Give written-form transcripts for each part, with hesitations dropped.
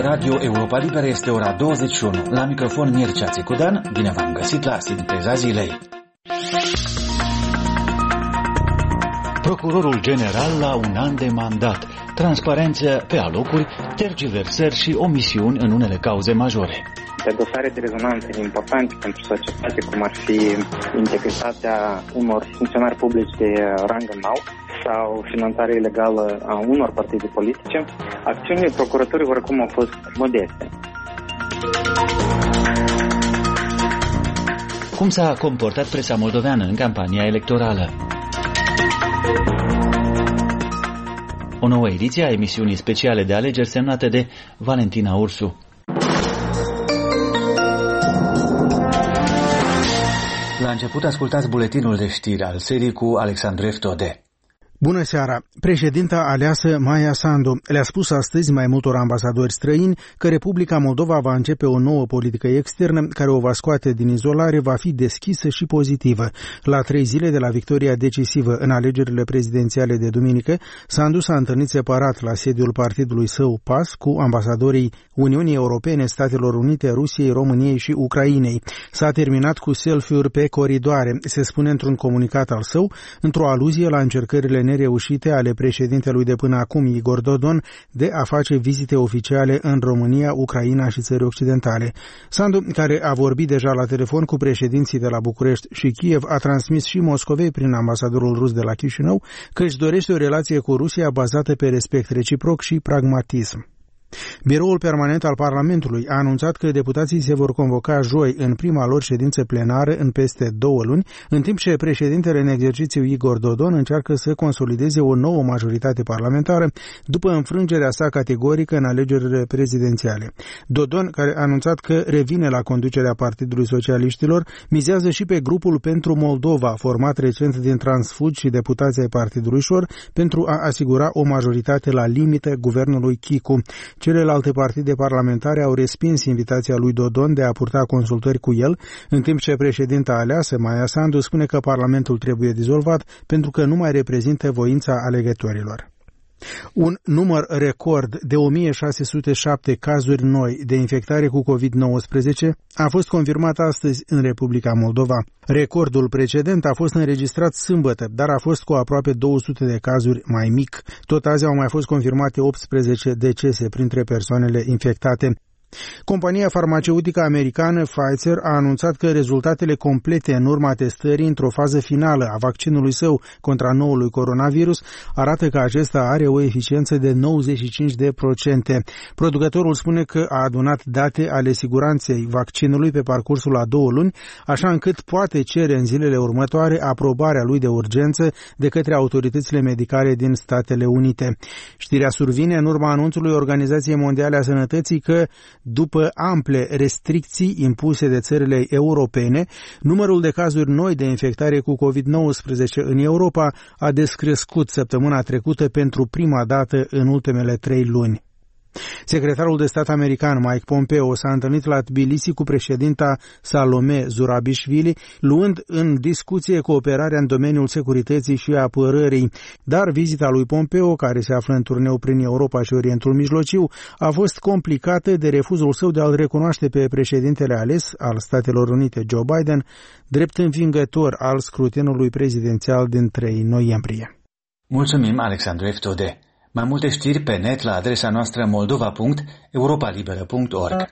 Radio Europa Liberă este ora 21. La microfon Mircea Țicudan, bine v-am găsit la Sinteza Zilei. Procurorul general la un an de mandat, transparență pe alocuri, tergiversări și omisiuni în unele cauze majore. Pe dosare de rezonanță importante pentru societate, cum ar fi integritatea unor funcționari publici de rang înalt sau finanțarea ilegală a unor partide politice, acțiunile procuraturii oricum au fost modeste. Cum s-a comportat presa moldoveană în campania electorală? O nouă ediție a emisiunii speciale de alegeri semnată de Valentina Ursu. La început ascultați buletinul de știri al serii cu Alexandru Eftode. Bună seara! Președinta aleasă Maia Sandu le-a spus astăzi mai multor ambasadori străini că Republica Moldova va începe o nouă politică externă care o va scoate din izolare, va fi deschisă și pozitivă. La 3 zile de la victoria decisivă în alegerile prezidențiale de duminică, Sandu s-a întâlnit separat la sediul partidului său PAS cu ambasadorii Uniunii Europene, Statelor Unite, Rusiei, României și Ucrainei. S-a terminat cu selfie-uri pe coridoare, se spune într-un comunicat al său, într-o aluzie la încercările nereușite ale președintelui de până acum, Igor Dodon, de a face vizite oficiale în România, Ucraina și țări occidentale. Sandu, care a vorbit deja la telefon cu președinții de la București și Kiev, a transmis și Moscovei prin ambasadorul rus de la Chișinău că își dorește o relație cu Rusia bazată pe respect reciproc și pragmatism. Biroul permanent al Parlamentului a anunțat că deputații se vor convoca joi în prima lor ședință plenară în peste 2 luni, în timp ce președintele în exercițiu Igor Dodon încearcă să consolideze o nouă majoritate parlamentară după înfrângerea sa categorică în alegerile prezidențiale. Dodon, care a anunțat că revine la conducerea Partidului Socialiștilor, mizează și pe grupul pentru Moldova, format recent din transfugi și deputații ai Partidului Șor, pentru a asigura o majoritate la limită guvernului Chicu. Celelalte partide parlamentare au respins invitația lui Dodon de a purta consultări cu el, în timp ce președinta aleasă, Maia Sandu, spune că Parlamentul trebuie dizolvat pentru că nu mai reprezintă voința alegătorilor. Un număr record de 1607 cazuri noi de infectare cu COVID-19 a fost confirmat astăzi în Republica Moldova. Recordul precedent a fost înregistrat sâmbătă, dar a fost cu aproape 200 de cazuri mai mic. Tot azi au mai fost confirmate 18 decese printre persoanele infectate. Compania farmaceutică americană Pfizer a anunțat că rezultatele complete în urma testării într-o fază finală a vaccinului său contra noului coronavirus arată că acesta are o eficiență de 95%. Producătorul spune că a adunat date ale siguranței vaccinului pe parcursul a 2 luni, așa încât poate cere în zilele următoare aprobarea lui de urgență de către autoritățile medicale din Statele Unite. Știrea survine în urma anunțului Organizației Mondiale a Sănătății că după ample restricții impuse de țările europene, numărul de cazuri noi de infectare cu COVID-19 în Europa a descrescut săptămâna trecută pentru prima dată în ultimele 3 luni. Secretarul de stat american Mike Pompeo s-a întâlnit la Tbilisi cu președinta Salome Zurabișvili, luând în discuție cooperarea în domeniul securității și apărării. Dar vizita lui Pompeo, care se află în turneu prin Europa și Orientul Mijlociu, a fost complicată de refuzul său de a-l recunoaște pe președintele ales al Statelor Unite, Joe Biden, drept învingător al scrutinului prezidențial din 3 noiembrie. Mulțumim, Alexandru Eftode. Mai multe știri pe net la adresa noastră moldova.europalibera.org.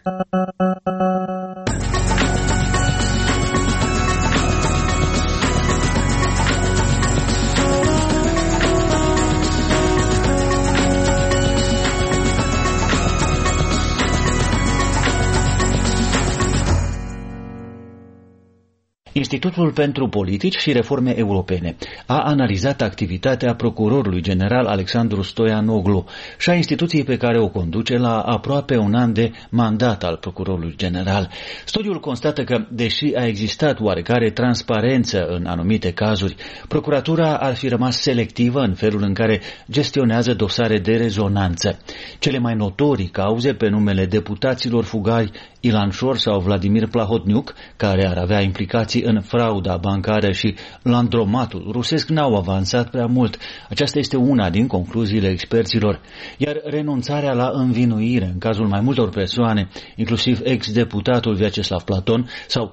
Institutul pentru Politici și Reforme Europene a analizat activitatea procurorului general Alexandru Stoianoglu și a instituției pe care o conduce la aproape un an de mandat al procurorului general. Studiul constată că, deși a existat oarecare transparență în anumite cazuri, procuratura ar fi rămas selectivă în felul în care gestionează dosare de rezonanță. Cele mai notorii cauze pe numele deputaților fugari Ilan Șor sau Vladimir Plahotniuc, care ar avea implicații în frauda bancară și landromatul rusesc n-au avansat prea mult. Aceasta este una din concluziile experților. Iar renunțarea la învinuire în cazul mai multor persoane, inclusiv ex-deputatul Vyacheslav Platon sau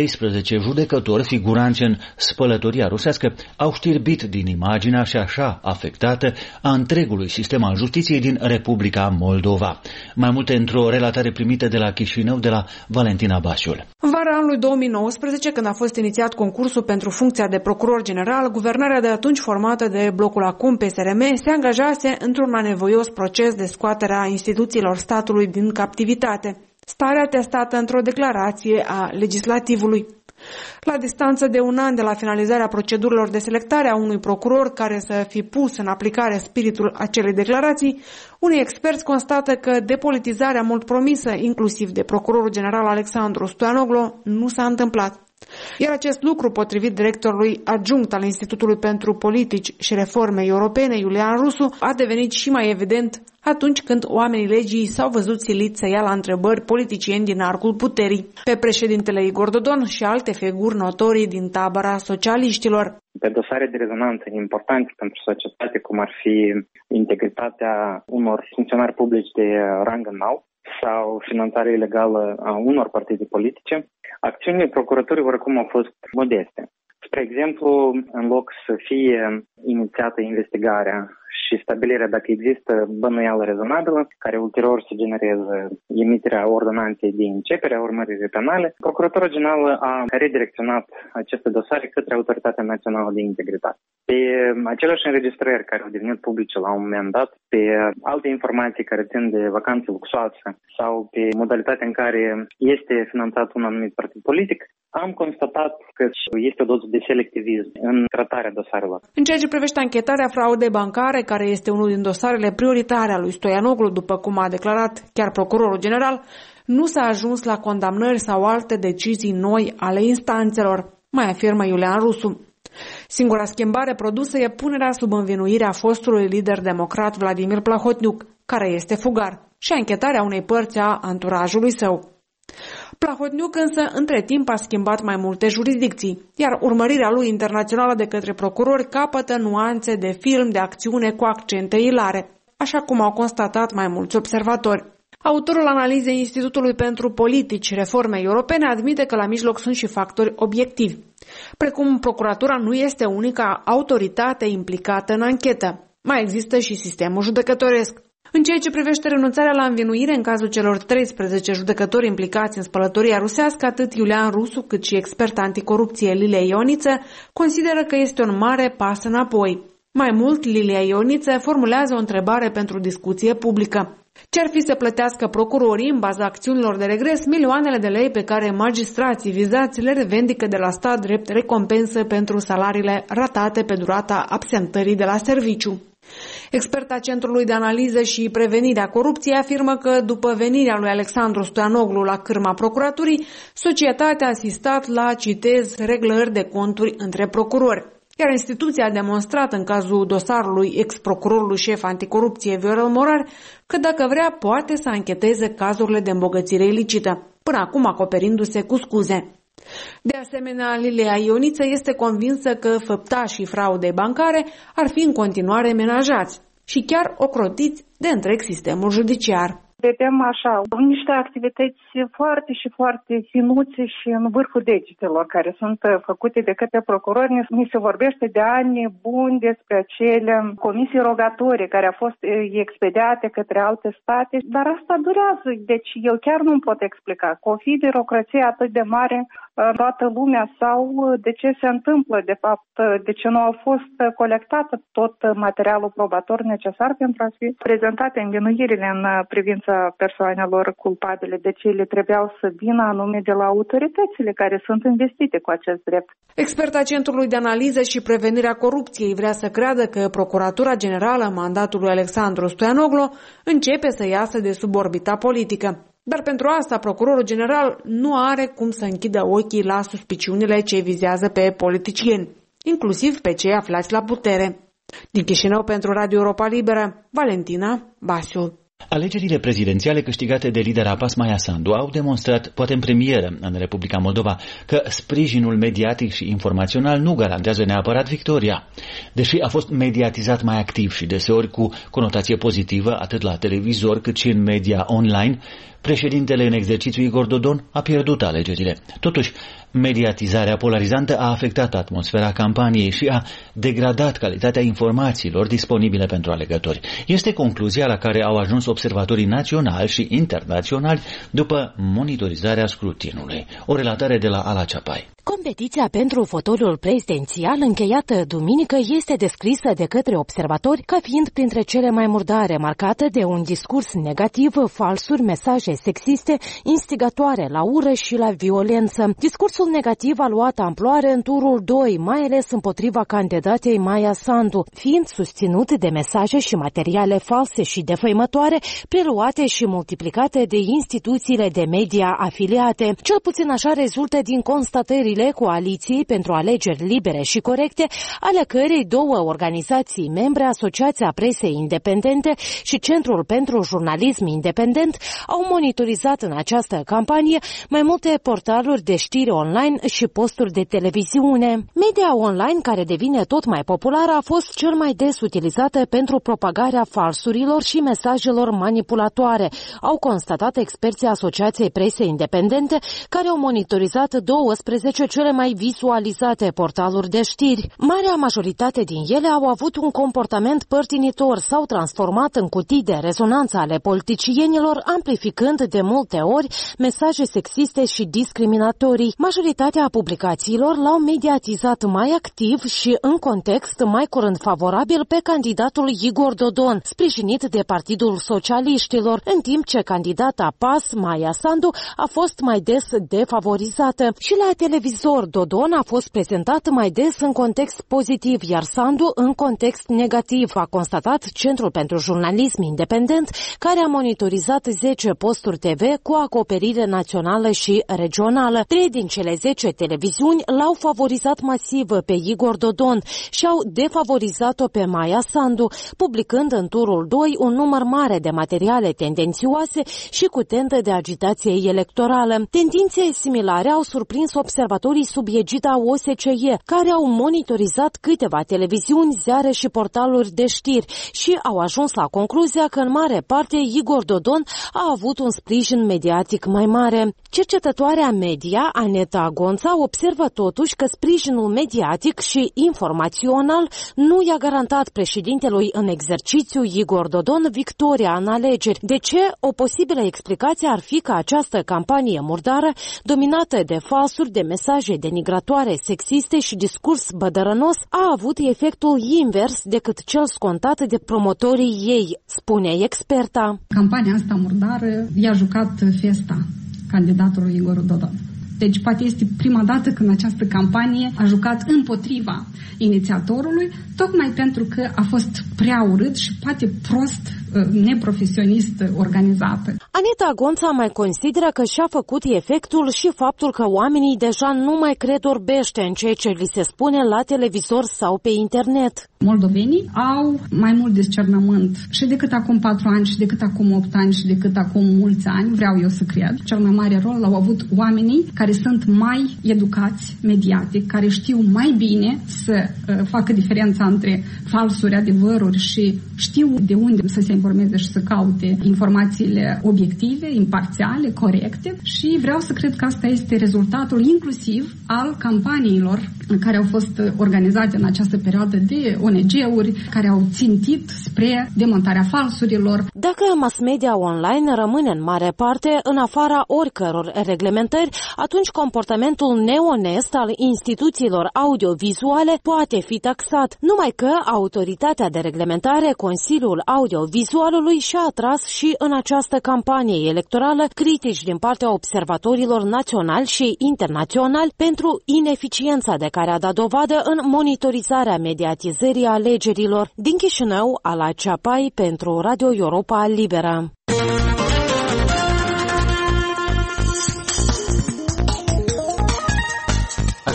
13 judecători figuranți în spălătoria rusească, au știrbit din imaginea și așa afectată a întregului sistem al justiției din Republica Moldova. Mai multe într-o relatare primită de la Chișinău de la Valentina Basiul. Vara anului 2019, când a fost inițiat concursul pentru funcția de procuror general, guvernarea de atunci formată de blocul acum PSRM se angajase într-un anevoios proces de scoatere a instituțiilor statului din captivitate. Starea atestată într-o declarație a legislativului. La distanță de un an de la finalizarea procedurilor de selectare a unui procuror care să fi pus în aplicare spiritul acelei declarații, unii experți constată că depolitizarea mult promisă, inclusiv de procurorul general Alexandru Stoianoglu, nu s-a întâmplat. Iar acest lucru, potrivit directorului adjunct al Institutului pentru Politici și Reforme Europene, Iulian Rusu, a devenit și mai evident atunci când oamenii legii s-au văzut siliți să ia la întrebări politicieni din arcul puterii, pe președintele Igor Dodon și alte figuri notorii din tabăra socialiștilor. Pe dosare de rezonanță importante pentru societate, cum ar fi integritatea unor funcționari publici de rang înalt sau finanțarea ilegală a unor partide politice, acțiunile procuraturii oricum au fost modeste. Spre exemplu, în loc să fie inițiată investigarea și stabilirea dacă există bănuială rezonabilă, care ulterior să genereze emiterea ordonanței de începere a urmăririi penale, Procuratura Generală a redirecționat aceste dosare către Autoritatea Națională de Integritate. Pe aceleași înregistrări care au devenit publice la un moment dat, pe alte informații care țin de vacanțe luxoase sau pe modalitatea în care este finanțat un anumit partid politic, am constatat că este o doză de selectivism în tratarea dosarelor. În ceea ce privește anchetarea fraudei bancare, care este unul din dosarele prioritare a lui Stoianoglu, după cum a declarat chiar procurorul general, nu s-a ajuns la condamnări sau alte decizii noi ale instanțelor, mai afirmă Iulian Rusu. Singura schimbare produsă e punerea sub învinuire a fostului lider democrat Vladimir Plahotniuc, care este fugar, și anchetarea unei părți a anturajului său. Plahotniuc însă între timp a schimbat mai multe jurisdicții, iar urmărirea lui internațională de către procurori capătă nuanțe de film de acțiune cu accente ilare, așa cum au constatat mai mulți observatori. Autorul analizei Institutului pentru Politici și Reforme Europene admite că la mijloc sunt și factori obiectivi, precum procuratura nu este unica autoritate implicată în anchetă. Mai există și sistemul judecătoresc. În ceea ce privește renunțarea la învinuire în cazul celor 13 judecători implicați în spălătoria rusească, atât Iulian Rusu cât și expert anticorupție Lilia Ioniță consideră că este un mare pas înapoi. Mai mult, Lilia Ioniță formulează o întrebare pentru discuție publică. Ce-ar fi să plătească procurorii în baza acțiunilor de regres milioanele de lei pe care magistrații vizați le revendică de la stat drept recompensă pentru salariile ratate pe durata absentării de la serviciu? Experta Centrului de Analiză și Prevenire a Corupției afirmă că după venirea lui Alexandru Stoianoglu la cârma procuraturii, societatea a asistat la, citez, reglări de conturi între procurori. Iar instituția a demonstrat în cazul dosarului ex-procurorului șef anticorupție Viorel Morar că dacă vrea poate să ancheteze cazurile de îmbogățire ilicită, până acum acoperindu-se cu scuze. De asemenea, Lilia Ioniță este convinsă că făptașii fraudei bancare ar fi în continuare menajați și chiar ocrotiți de întreg sistemul judiciar. Vedem așa, niște activități foarte și foarte finuțe și în vârful degetelor care sunt făcute de către procurori. Ni se vorbește de ani buni despre acele comisii rogatorii care au fost expediate către alte state, dar asta durează. Deci eu chiar nu pot explica. Că o fi birocrație atât de mare în toată lumea sau de ce se întâmplă, de fapt, de ce nu au fost colectate tot materialul probator necesar pentru a fi prezentate învinuirile în privința persoanelor culpabile, deci ele trebuiau să vină anume de la autoritățile care sunt investite cu acest drept. Experta Centrului de Analiză și Prevenire a Corupției vrea să creadă că Procuratura Generală în mandatul lui Alexandru Stoianoglu începe să iasă de sub orbita politică. Dar pentru asta, procurorul general nu are cum să închidă ochii la suspiciunile ce vizează pe politicieni, inclusiv pe cei aflați la putere. Din Chișinău pentru Radio Europa Liberă, Valentina Basiul. Alegerile prezidențiale câștigate de lidera PAS Maia Sandu au demonstrat, poate în premieră în Republica Moldova, că sprijinul mediatic și informațional nu garantează neapărat victoria. Deși a fost mediatizat mai activ și deseori cu conotație pozitivă atât la televizor cât și în media online, președintele în exercițiu Igor Dodon a pierdut alegerile. Totuși, mediatizarea polarizantă a afectat atmosfera campaniei și a degradat calitatea informațiilor disponibile pentru alegători. Este concluzia la care au ajuns observatorii naționali și internaționali după monitorizarea scrutinului. O relatare de la Ala Ceapai. Competiția pentru fotoliul prezidențial încheiată duminică este descrisă de către observatori ca fiind printre cele mai murdare, marcată de un discurs negativ, falsuri, mesaje sexiste, instigatoare la ură și la violență. Discursul negativ a luat amploare în turul 2, mai ales împotriva candidatei Maia Sandu, fiind susținut de mesaje și materiale false și defăimătoare, preluate și multiplicate de instituțiile de media afiliate. Cel puțin așa rezultă din constatările Coaliției pentru Alegeri Libere și Corecte, ale cărei două organizații membre, Asociația Presei Independente și Centrul pentru Jurnalism Independent, au monitorizat în această campanie mai multe portaluri de știri online și posturi de televiziune. Media online, care devine tot mai populară, a fost cel mai des utilizată pentru propagarea falsurilor și mesajelor manipulatoare, au constatat experții Asociației Presei Independente, care au monitorizat 12 cele mai vizualizate portaluri de știri. Marea majoritate din ele au avut un comportament părtinitor, s-au transformat în cutii de rezonanță ale politicienilor, amplificând de multe ori mesaje sexiste și discriminatorii. Majoritatea publicațiilor l-au mediatizat mai activ și în context mai curând favorabil pe candidatul Igor Dodon, sprijinit de Partidul Socialiștilor, în timp ce candidata PAS, Maia Sandu, a fost mai des defavorizată. Și la televizor, Dodon a fost prezentat mai des în context pozitiv, iar Sandu în context negativ, a constatat Centrul pentru Jurnalism Independent, care a monitorizat 10 posturi TV cu acoperire națională și regională. 3 din cele 10 televiziuni l-au favorizat masiv pe Igor Dodon și au defavorizat-o pe Maia Sandu, publicând în turul 2 un număr mare de materiale tendențioase și cu tentă de agitație electorală. Tendințe similare au surprins observatorii sub egida OSCE, care au monitorizat câteva televiziuni, ziare și portaluri de știri și au ajuns la concluzia că în mare parte Igor Dodon a avut un sprijin mediatic mai mare. Cercetătoarea media, Aneta Gonța, observă totuși că sprijinul mediatic și informațional nu i-a garantat președintelui în exercițiu Igor Dodon victoria în alegeri. De ce? O posibilă explicație ar fi că această campanie murdară, dominată de falsuri, de mesaje denigratoare, sexiste și discurs bădărănos, a avut efectul invers decât cel scontat de promotorii ei, spune experta. Campania asta murdară i-a jucat festa candidatului Igor Dodon. Deci poate este prima dată când această campanie a jucat împotriva inițiatorului, tocmai pentru că a fost prea urât și poate prost, neprofesionist organizată. Aneta Gonța mai consideră că și-a făcut efectul și faptul că oamenii deja nu mai cred orbește în ceea ce li se spune la televizor sau pe internet. Moldovenii au mai mult discernământ și decât acum 4 ani, și decât acum 8 ani, și decât acum mulți ani, vreau eu să cred. Cel mai mare rol l-au avut oamenii care sunt mai educați mediatic, care știu mai bine să facă diferența între falsuri, adevăruri și știu de unde să se informeze și să caute informațiile obiective, imparțiale, corecte, și vreau să cred că asta este rezultatul inclusiv al campaniilor care au fost organizate în această perioadă de ONG-uri care au țintit spre demontarea falsurilor. Dacă mass media online rămâne în mare parte în afara oricăror reglementări, atunci comportamentul neonest al instituțiilor audiovizuale poate fi taxat, numai că autoritatea de reglementare, Consiliul Audiovizualului, și-a atras și în această campanie electorală critici din partea observatorilor naționali și internaționali pentru ineficiența de care a dat dovadă în monitorizarea mediatizării alegerilor. Din Chișinău, Ala Ceapai pentru Radio Europa Liberă.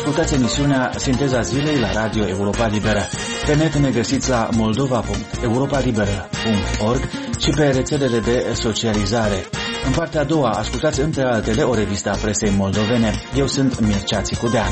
Ascultați emisiunea Sinteza Zilei la Radio Europa Liberă. Pe net ne găsiți la moldova.europalibera.org și pe rețelele de socializare. În partea a doua, ascultați între altele o revistă a presei moldovene. Eu sunt Mircea Țicudean.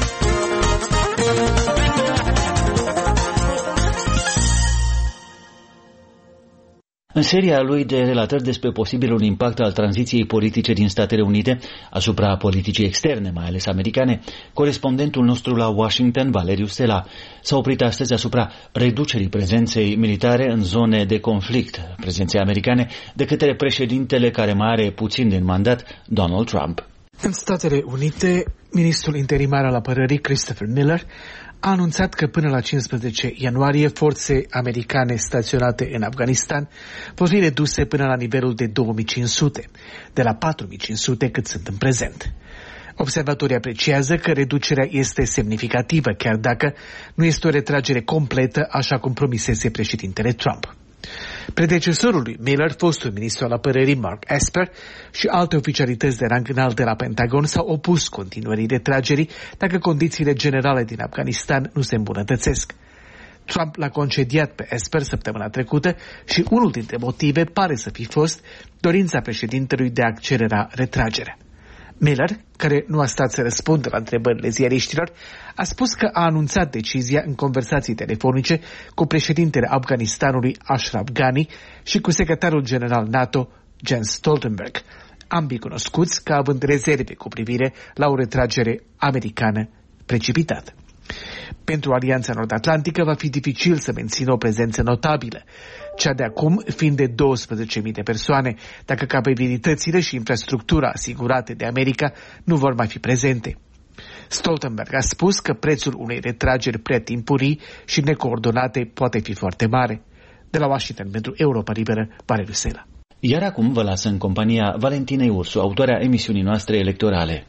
În seria lui de relatări despre posibilul impact al tranziției politice din Statele Unite asupra politicii externe, mai ales americane, corespondentul nostru la Washington, Valeriu Stela, s-a oprit astăzi asupra reducerii prezenței militare în zone de conflict, prezenței americane, de către președintele care mai are puțin din mandat, Donald Trump. În Statele Unite, ministrul interimar al apărării, Christopher Miller, a anunțat că până la 15 ianuarie forțe americane staționate în Afganistan vor fi reduse până la nivelul de 2500, de la 4500 cât sunt în prezent. Observatorii apreciază că reducerea este semnificativă, chiar dacă nu este o retragere completă, așa cum promisese președintele Trump. Predecesorul lui Miller, fostul ministru al apărării Mark Esper și alte oficialități de rang înalt de la Pentagon s-au opus continuării retragerii dacă condițiile generale din Afganistan nu se îmbunătățesc. Trump l-a concediat pe Esper săptămâna trecută și unul dintre motive pare să fi fost dorința președintelui de a accelera retragerea. Miller, care nu a stat să răspundă la întrebările ziariștilor, a spus că a anunțat decizia în conversații telefonice cu președintele Afganistanului Ashraf Ghani și cu secretarul general NATO Jens Stoltenberg, ambii cunoscuți ca având rezerve cu privire la o retragere americană precipitată. Pentru Alianța Nord-Atlantică va fi dificil să mențină o prezență notabilă, cea de acum fiind de 12.000 de persoane, dacă capabilitățile și infrastructura asigurate de America nu vor mai fi prezente. Stoltenberg a spus că prețul unei retrageri prea timpurii și necoordonate poate fi foarte mare. De la Washington pentru Europa Liberă, Valeriu Stela. Iar acum vă las în compania Valentinei Ursu, autoarea emisiunii noastre electorale.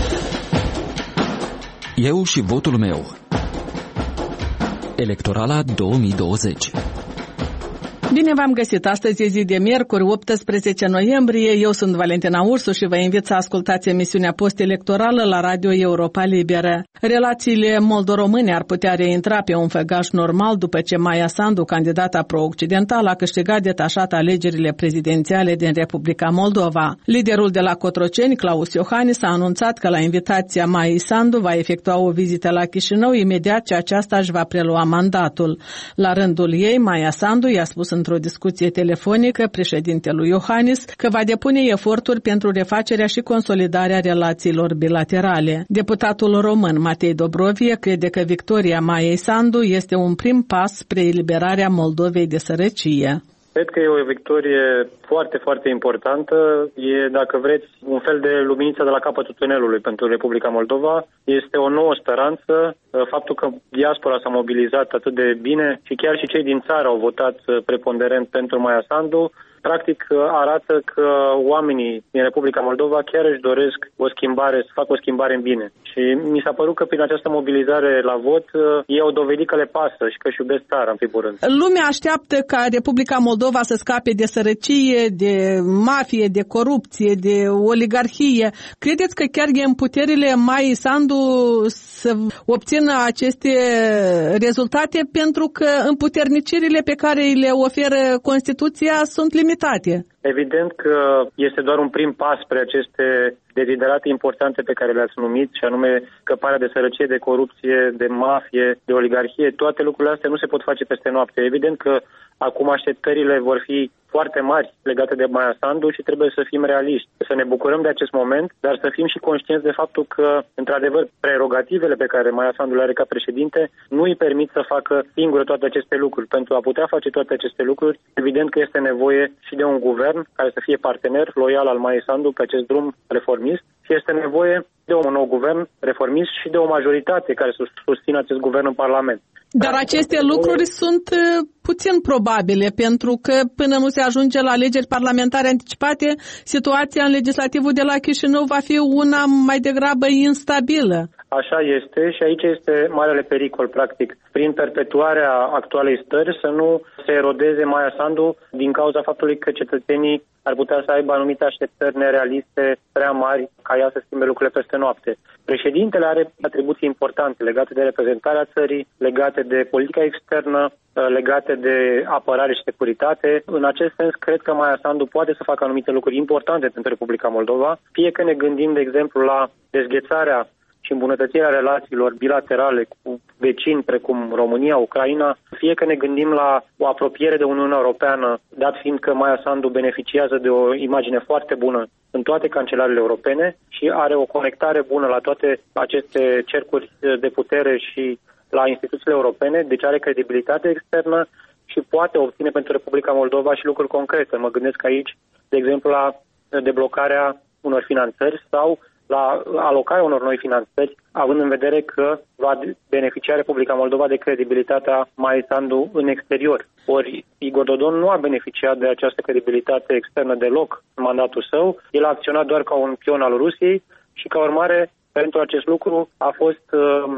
Eu și votul meu. Electorala 2020. Bine v-am găsit! Astăzi e zi de miercuri, 18 noiembrie. Eu sunt Valentina Ursu și vă invit să ascultați emisiunea post-electorală la Radio Europa Liberă. Relațiile moldo-române ar putea reintra pe un făgaș normal după ce Maia Sandu, candidata pro-occidentală, a câștigat detașat alegerile prezidențiale din Republica Moldova. Liderul de la Cotroceni, Claus Iohannis, a anunțat că la invitația Maiei Sandu va efectua o vizită la Chișinău imediat ce aceasta își va prelua mandatul. La rândul ei, Maia Sandu i-a spus într-o discuție telefonică președintelui Iohannis că va depune eforturi pentru refacerea și consolidarea relațiilor bilaterale. Deputatul român Matei Dobrovie crede că victoria Maiei Sandu este un prim pas spre eliberarea Moldovei de sărăcie. Cred că e o victorie foarte, foarte importantă. E, dacă vreți, un fel de luminiță de la capătul tunelului pentru Republica Moldova. Este o nouă speranță. Faptul că diaspora s-a mobilizat atât de bine și chiar și cei din țară au votat preponderent pentru Maia Sandu, practic arată că oamenii din Republica Moldova chiar își doresc o schimbare, să facă o schimbare în bine. Și mi s-a părut că prin această mobilizare la vot ei au dovedit că le pasă și că își iubesc țara, în primul rând. Lumea așteaptă ca Republica Moldova să scape de sărăcie, de mafie, de corupție, de oligarhie. Credeți că chiar e în puterile Maiei Sandu să obțină aceste rezultate, pentru că împuternicirile pe care le oferă Constituția sunt limitate? Evident că este doar un prim pas spre aceste deziderate importante pe care le-ați numit, și anume scăparea de sărăcie, de corupție, de mafie, de oligarhie. Toate lucrurile astea nu se pot face peste noapte. Evident că acum așteptările vor fi foarte mari legate de Maia Sandu și trebuie să fim realiști. Să ne bucurăm de acest moment, dar să fim și conștienți de faptul că, într-adevăr, prerogativele pe care Maia Sandu le are ca președinte nu îi permit să facă singură toate aceste lucruri. Pentru a putea face toate aceste lucruri, evident că este nevoie și de un guvern care să fie partener loial al Maiei Sandu pe acest drum reformist și este nevoie de un nou guvern reformist și de o majoritate care să susțină acest guvern în Parlament. Dar aceste lucruri sunt puțin probabile, pentru că până nu se ajunge la alegeri parlamentare anticipate, situația în legislativul de la Chișinău va fi una mai degrabă instabilă. Așa este și aici este marele pericol, practic, prin perpetuarea actualei stări să nu se erodeze Maia Sandu din cauza faptului că cetățenii ar putea să aibă anumite așteptări nerealiste prea mari ca ea să schimbe lucrurile peste noapte. Președintele are atribuții importante legate de reprezentarea țării, legate de politica externă, legate de apărare și securitate. În acest sens, cred că Maia Sandu poate să facă anumite lucruri importante pentru Republica Moldova, fie că ne gândim, de exemplu, la dezghețarea și îmbunătățirea relațiilor bilaterale cu vecini precum România, Ucraina, fie că ne gândim la o apropiere de Uniunea Europeană, dat fiind că Maia Sandu beneficiază de o imagine foarte bună în toate cancelarele europene și are o conectare bună la toate aceste cercuri de putere și la instituțiile europene, deci are credibilitate externă și poate obține pentru Republica Moldova și lucruri concrete. Mă gândesc aici, de exemplu, la deblocarea unor finanțări sau la alocarea unor noi finanțări, având în vedere că va beneficia Republica Moldova de credibilitatea Maia Sandu în exterior. Ori Igor Dodon nu a beneficiat de această credibilitate externă deloc în mandatul său. El a acționat doar ca un pion al Rusiei și, ca urmare, pentru acest lucru a fost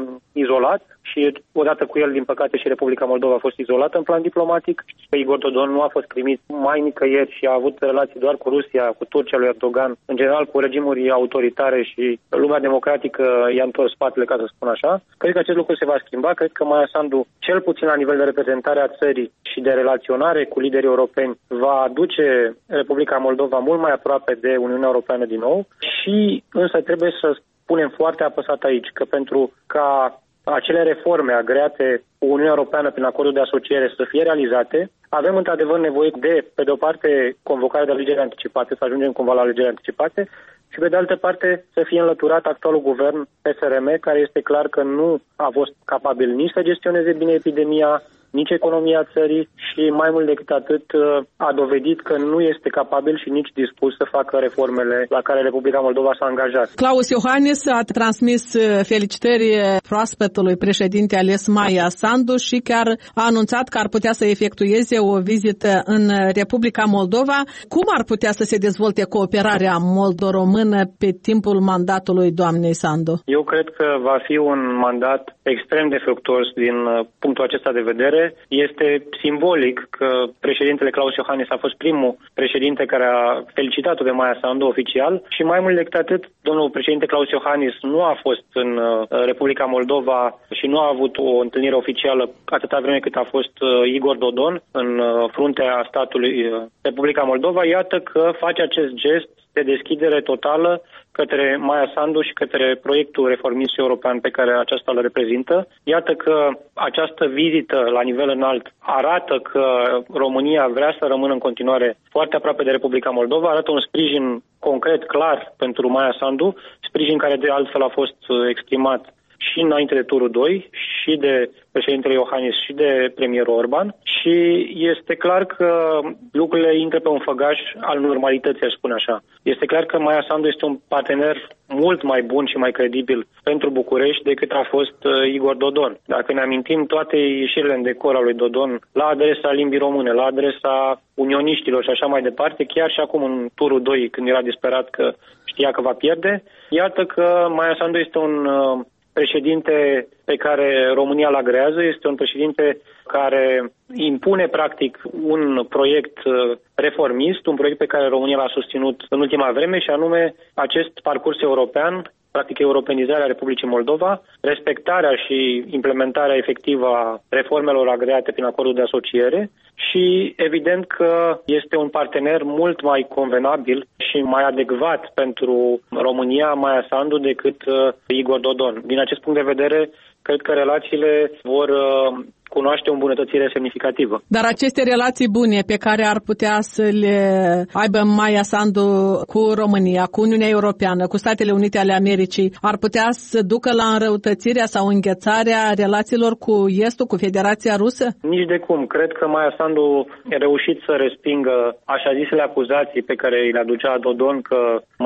izolat și odată cu el, din păcate, și Republica Moldova a fost izolată în plan diplomatic. Igor Dodon nu a fost primit mai nicăieri și a avut relații doar cu Rusia, cu Turcia lui Erdogan, în general cu regimuri autoritare și lumea democratică i-a întors spatele, ca să spun așa. Cred că acest lucru se va schimba. Cred că Maia Sandu, cel puțin la nivel de reprezentare a țării și de relaționare cu liderii europeni, va aduce Republica Moldova mult mai aproape de Uniunea Europeană din nou și însă trebuie să punem foarte apăsat aici că pentru ca acele reforme agreate cu Uniunea Europeană prin acordul de asociere să fie realizate, avem într-adevăr nevoie de, pe de o parte, convocarea de alegeri anticipate, să ajungem cumva la alegeri anticipate, și pe de altă parte să fie înlăturat actualul guvern PSRM, care este clar că nu a fost capabil nici să gestioneze bine epidemia, nici economia țării și, mai mult decât atât, a dovedit că nu este capabil și nici dispus să facă reformele la care Republica Moldova s-a angajat. Klaus Iohannis a transmis felicitări proaspătului președinte ales Maia Sandu și chiar a anunțat că ar putea să efectueze o vizită în Republica Moldova. Cum ar putea să se dezvolte cooperarea moldo-română pe timpul mandatului doamnei Sandu? Eu cred că va fi un mandat extrem de fructuos din punctul acesta de vedere. Este simbolic că președintele Klaus Iohannis a fost primul președinte care a felicitat-o de Maia Sandu oficial și, mai mult decât atât, domnul președinte Klaus Iohannis nu a fost în Republica Moldova și nu a avut o întâlnire oficială atâta vreme cât a fost Igor Dodon în fruntea statului Republica Moldova. Iată că face acest gest de deschidere totală către Maia Sandu și către proiectul reformist european pe care aceasta îl reprezintă. Iată că această vizită la nivel înalt arată că România vrea să rămână în continuare foarte aproape de Republica Moldova, arată un sprijin concret, clar pentru Maia Sandu, sprijin care de altfel a fost exprimat și înainte de turul 2, și de președintele Iohannis și de premierul Orban și este clar că lucrurile intră pe un făgaș al normalității, aș spune așa. Este clar că Maia Sandu este un partener mult mai bun și mai credibil pentru București decât a fost Igor Dodon. Dacă ne amintim toate ieșirile în decor al lui Dodon la adresa limbii române, la adresa unioniștilor și așa mai departe, chiar și acum în turul 2, când era disperat că știa că va pierde, iată că Maia Sandu este un președinte pe care România îl agrează, este un președinte care impune practic un proiect reformist, un proiect pe care România l-a susținut în ultima vreme și anume acest parcurs european, practic europenizarea Republicii Moldova, respectarea și implementarea efectivă a reformelor agreate prin acordul de asociere și evident că este un partener mult mai convenabil și mai adecvat pentru România, Maia Sandu, decât Igor Dodon. Din acest punct de vedere, cred că relațiile vor cunoaște o îmbunătățire semnificativă. Dar aceste relații bune pe care ar putea să le aibă Maia Sandu cu România, cu Uniunea Europeană, cu Statele Unite ale Americii, ar putea să ducă la înrăutățirea sau înghețarea relațiilor cu Estul, cu Federația Rusă? Nici de cum. Cred că Maia Sandu a reușit să respingă așa zisele acuzații pe care le aducea Dodon că,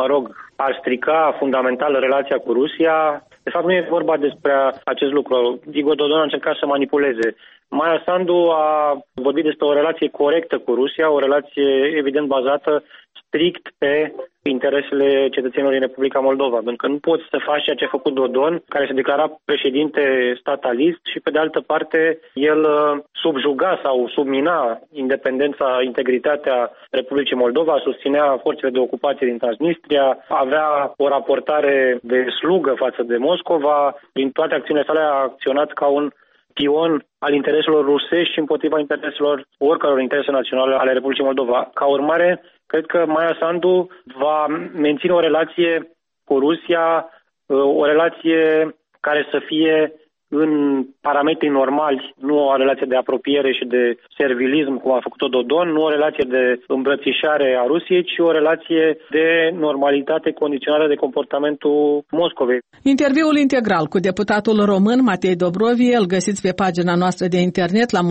ar strica fundamental relația cu Rusia. De fapt, nu e vorba despre acest lucru. Igor Dodon a încercat să manipuleze Maia Sandu a vorbit despre o relație corectă cu Rusia, o relație evident bazată strict pe interesele cetățenilor din Republica Moldova, pentru că nu poți să faci ceea ce a făcut Dodon, care se declara președinte statalist și pe de altă parte el subjuga sau submina independența, integritatea Republicii Moldova, susținea forțele de ocupație din Transnistria, avea o raportare de slugă față de Moscova, prin toate acțiunile sale a acționat ca un pion al intereselor rusești și împotriva intereselor oricăror interese naționale ale Republicii Moldova. Ca urmare, cred că Maia Sandu va menține o relație cu Rusia, o relație care să fie în parametri normali, nu o relație de apropiere și de servilism, cum a făcut-o Dodon, nu o relație de îmbrățișare a Rusiei, ci o relație de normalitate condiționată de comportamentul Moscovei. Interviul integral cu deputatul român Matei Dobrovie îl găsiți pe pagina noastră de internet la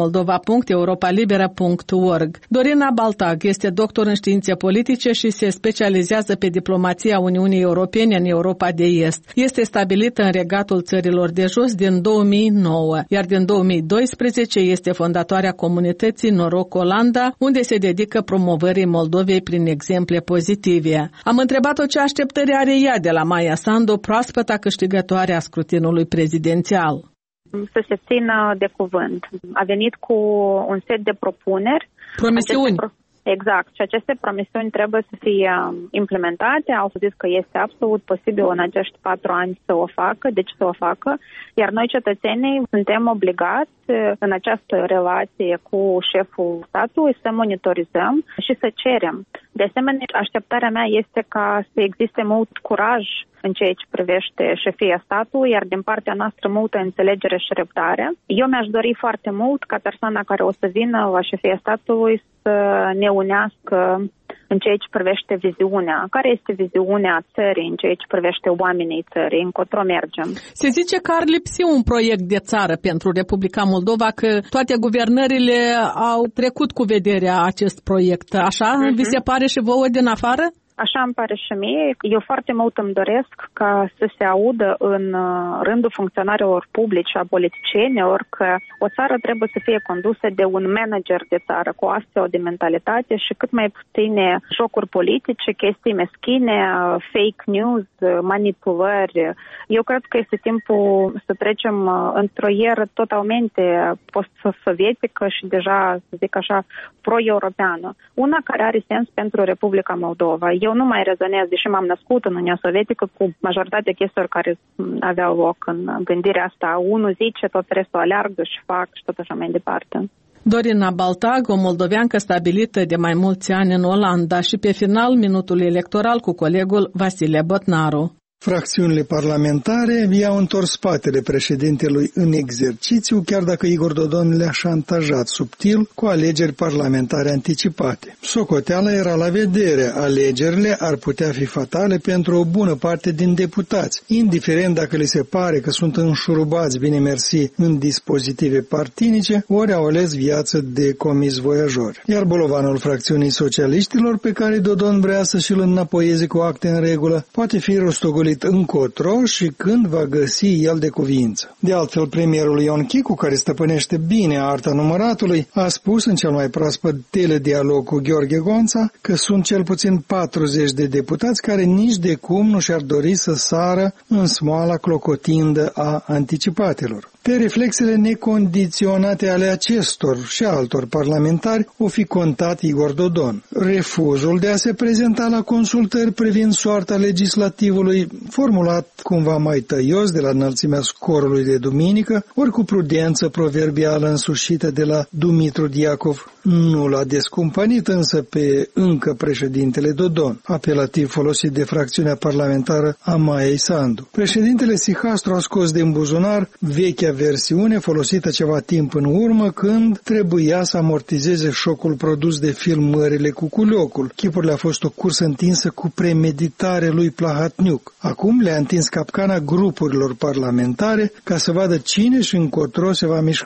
moldova.europalibera.org. Dorina Baltag este doctor în științe politice și se specializează pe diplomația Uniunii Europene în Europa de Est. Este stabilită în Regatul Țărilor de Jos din 2009, iar din 2012 este fondatoarea comunității Noroc Olanda, unde se dedică promovării Moldovei prin exemple pozitive. Am întrebat-o ce așteptări are ea de la Maia Sandu, proaspăta câștigătoare a scrutinului prezidențial. Să se țină de cuvânt. A venit cu un set de propuneri. Promisiuni. Exact. Și aceste promisiuni trebuie să fie implementate. Au zis că este absolut posibil în acești 4 ani să o facă, deci să o facă. Iar noi, cetățenii, suntem obligați în această relație cu șeful statului să monitorizăm și să cerem. De asemenea, așteptarea mea este ca să existe mult curaj în ceea ce privește șefia statului, iar din partea noastră multă înțelegere și răbdare. Eu mi-aș dori foarte mult ca persoana care o să vină la șefia statului să ne unească în ceea ce privește viziunea. Care este viziunea țării în ceea ce privește oamenii țării? Încotro mergem? Se zice că ar lipsi un proiect de țară pentru Republica Moldova, că toate guvernările au trecut cu vederea acest proiect. Așa vi se pare și vouă din afară? Așa îmi pare și mie. Eu foarte mult îmi doresc ca să se audă în rândul funcționarilor publici, a politicienilor, că o țară trebuie să fie condusă de un manager de țară cu astfel de mentalitate și cât mai puține jocuri politice, chestii meschine, fake news, manipulări. Eu cred că este timpul să trecem într-o eră totalmente post-sovietică și deja, să zic așa, pro-europeană. Una care are sens pentru Republica Moldova. Eu nu mai rezonez, deși m-am născut în Uniunea Sovietică, cu majoritatea chestiilor care aveau loc în gândirea asta. Unul zice, tot restul aleargă și fac și tot așa mai departe. Dorina Baltag, o moldoveancă stabilită de mai mulți ani în Olanda și pe final minutul electoral cu colegul Vasile Botnaru. Fracțiunile parlamentare i-au întors spatele președintelui în exercițiu, chiar dacă Igor Dodon le-a șantajat subtil cu alegeri parlamentare anticipate. Socoteala era la vedere, alegerile ar putea fi fatale pentru o bună parte din deputați, indiferent dacă li se pare că sunt înșurubați, bine mersi, în dispozitive partinice, ori au ales viață de comis voiajori. Iar bolovanul fracțiunii socialiștilor, pe care Dodon vrea să și-l înapoieze cu acte în regulă, poate fi rostogolit încotro și când va găsi el de cuvință. De altfel, premierul Ion Chicu, care stăpânește bine arta număratului, a spus în cel mai proaspăt teledialog cu Gheorghe Gonța că sunt cel puțin 40 de deputați care nici de cum nu și-ar dori să sară în smoala clocotindă a anticipatelor. Pe reflexele necondiționate ale acestor și altor parlamentari o fi contat Igor Dodon. Refuzul de a se prezenta la consultări privind soarta legislativului, formulat cumva mai tăios de la înălțimea scorului de duminică, ori cu prudență proverbială însușită de la Dumitru Diacov, nu l-a descumpănit însă pe încă președintele Dodon, apelativ folosit de fracțiunea parlamentară a Maiei Sandu. Președintele Sihastru a scos din buzunar vechea versiune folosită ceva timp în urmă, când trebuia să amortizeze șocul produs de filmările cu Culiocul. Chipurile a fost o cursă întinsă cu premeditare lui Plahatniuc. Acum le-a întins capcana grupurilor parlamentare ca să vadă cine și încotro se va mișca.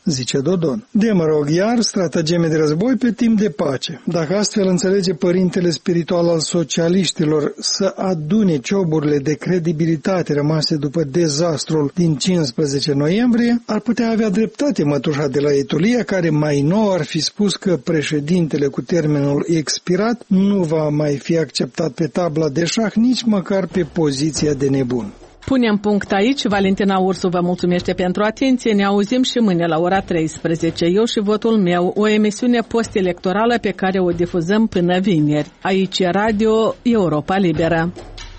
zice Dodon. De mă rog iar stratageme de război pe timp de pace. Dacă astfel înțelege părintele spiritual al socialiștilor să adune cioburile de credibilitate rămase după dezastrul din 15 noiembrie, ar putea avea dreptate mătușa de la Etulia, care mai nou ar fi spus că președintele cu termenul expirat nu va mai fi acceptat pe tabla de șah, nici măcar pe poziția de nebun. Punem punct aici. Valentina Ursu vă mulțumește pentru atenție. Ne auzim și mâine la ora 13. Eu și votul meu, o emisiune post-electorală pe care o difuzăm până vineri. Aici e Radio Europa Liberă.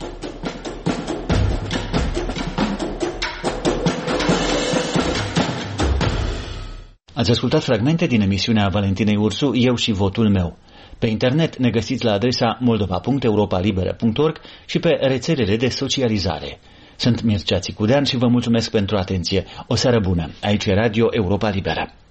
Ați ascultat fragmente din emisiunea Valentinei Ursu, Eu și votul meu. Pe internet ne găsiți la adresa moldova.europalibera.org și pe rețelele de socializare. Sunt Mircea Țicudean și vă mulțumesc pentru atenție. O seară bună. Aici e Radio Europa Liberă.